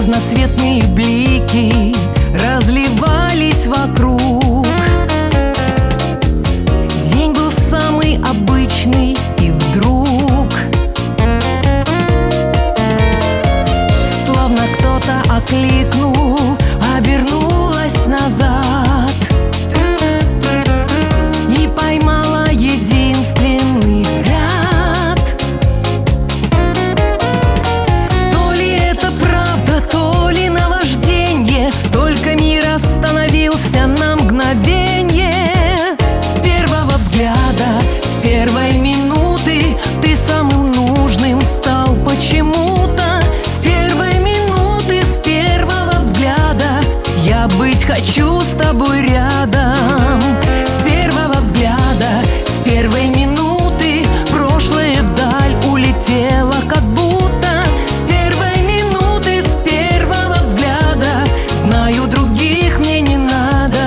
разноцветные блики разливались вокруг. День был самый обычный, и вдруг словно кто-то окликнул, обернулась назад и поймала единственный взгляд. То ли это правда, то ли наважденье, только мир остановился на мгновенье. С первого взгляда, с первой минуты ты самым нужным стал почему-то. С первой минуты, с первого взгляда я быть хочу с тобой рядом. С первого взгляда, с первой минуты прошлое вдаль улетело, как будто. С первой минуты, с первого взгляда знаю, других мне не надо.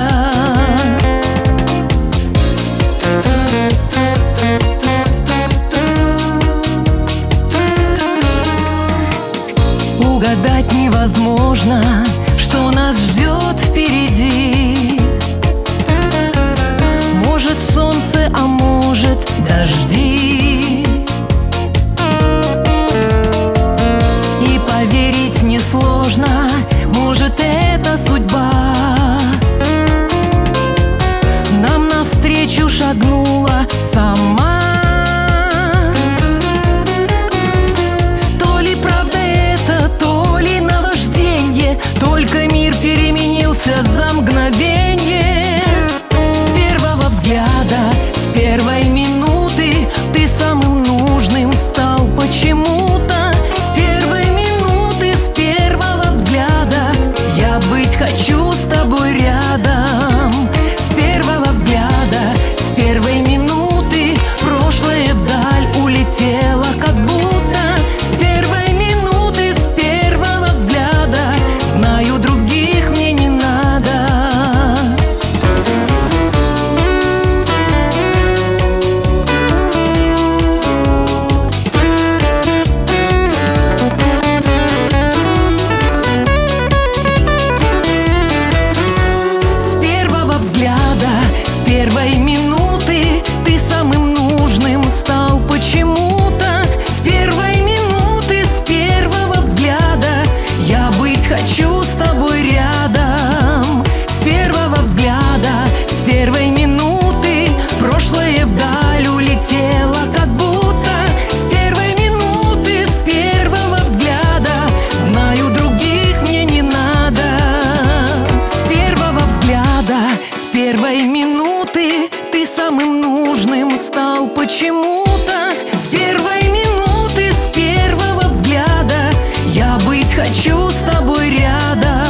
Угадать невозможно, что нас ждет впереди. Может солнце, а может дожди. И поверить несложно, может это судьба нам навстречу шагнула сама. То ли правда это, то ли наважденье, только мир переменился за мгновенье. С первого взгляда, с первой минуты ты самым нужным стал почему-то. С первой минуты, с первого взгляда я быть хочу с тобой рядом. С первого взгляда, с первой минуты прошлое вдаль улетело, как будто. С первой минуты, с первого взгляда знаю, других мне не надо. С первого взгляда, с первой минуты ты самым нужным стал почему-то. С первой минуты, с первого взгляда я быть хочу с тобой рядом. С первого взгляда, с первой минуты прошлое вдаль улетело, как будто. С первой минуты, с первого взгляда знаю, других мне не надо. С первого взгляда, с первой минуты ты самым нужным стал почему-то. С первой минуты, с первого взгляда я быть хочу с тобой рядом.